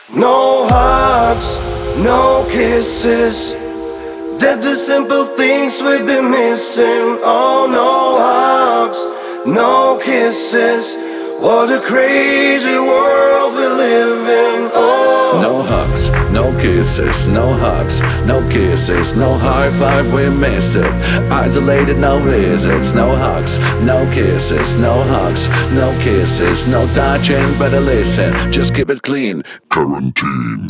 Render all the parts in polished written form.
No hugs, no kisses. There's the simple things we've been missing. Oh, no hugs, no kisses. What a crazy world we live in. Oh, no hugs, no kisses, no hugs, no kisses, no high five, we missed it. Isolated, no visits, no hugs, no kisses, no hugs, no kisses, no touching, better listen, just keep it clean. Quarantine.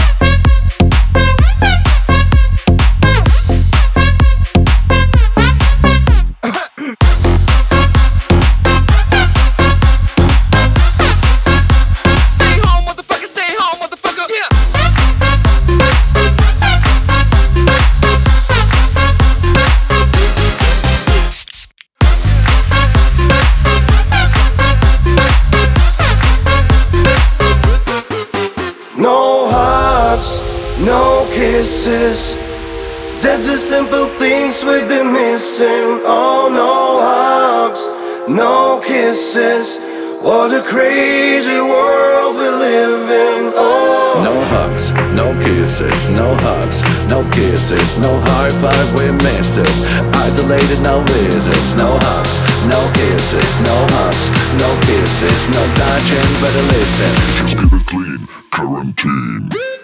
no hugs, no kisses. There's the simple things we've been missing. Oh, no hugs, no kisses. What a crazy world we live in. Oh, no hugs, no kisses, no hugs, no kisses, no high five, we missed it. Isolated, no visits, no hugs, no kisses, no hugs, no kisses, no touching, better listen. Just keep it clean, quarantine.